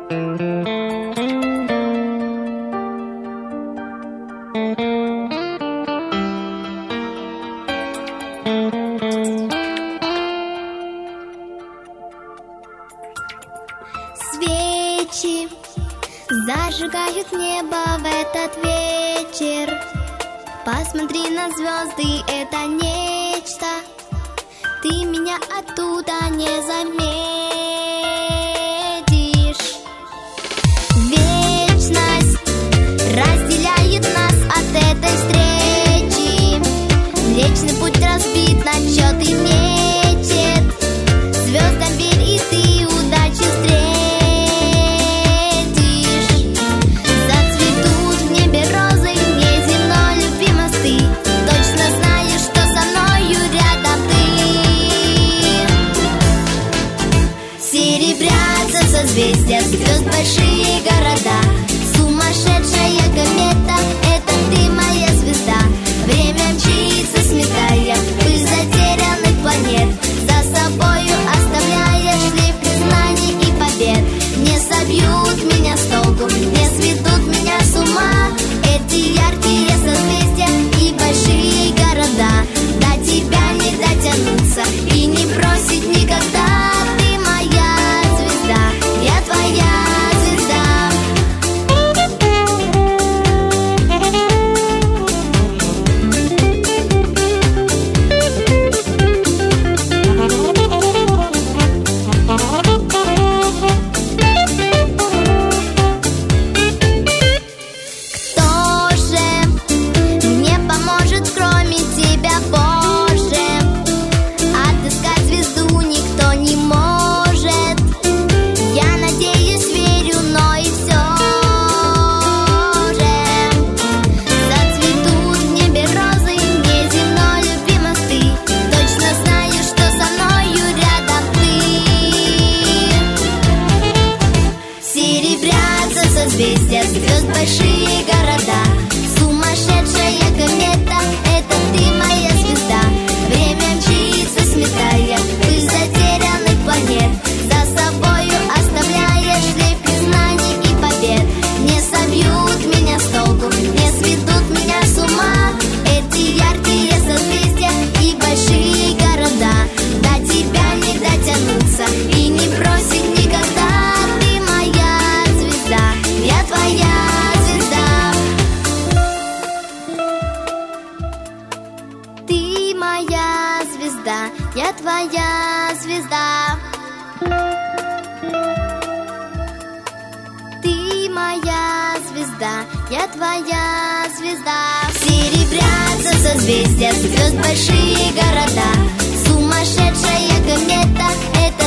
Свечи зажигают небо в этот вечер. Посмотри на звезды, это нечто. Ты меня оттуда не заметишь. Вечность разделяет нас от этой встречи. Млечный путь разбит на счет и мечет. Звездам верь, и ты удачи встретишь. Зацветут в небе розы, неземной любви мосты. Точно знаешь, что со мною рядом ты. Серебрятся созвездия, звезд большие города. Сумасшедшая комета, это ты моя звезда. Время мчится, сметая пыль затерянных планет. За собою оставляя шлейф признаний и побед. Не собьют меня с толку, не сведут меня с ума эти яркие созвездия и большие города. До тебя не дотянуться и не бросить никогда. Ты моя звезда, я твоя звезда. Кто же мне поможет, кроме тебя, Боже? Отыскать звезду никто не может. Я надеюсь, верю, но и все же зацветут в небе розы, неземной любви мосты. Точно знаю, что со мною рядом ты. Серебрятся созвездия, звезд большие города. Сумасшедшая комета, это ты моя звезда. Время мчится, сметая пыль затерянных планет. За собою оставляя шлейф признаний и побед. Не собьют меня с толку, не сведут меня с ума эти яркие созвездия и большие города. До тебя не дотянуться и не бросить никогда. Ты моя звезда, я твоя звезда. Ты моя звезда, я твоя звезда. Ты моя звезда, я твоя звезда. Серебрятся созвездия, звезд большие города. Сумасшедшая комета, это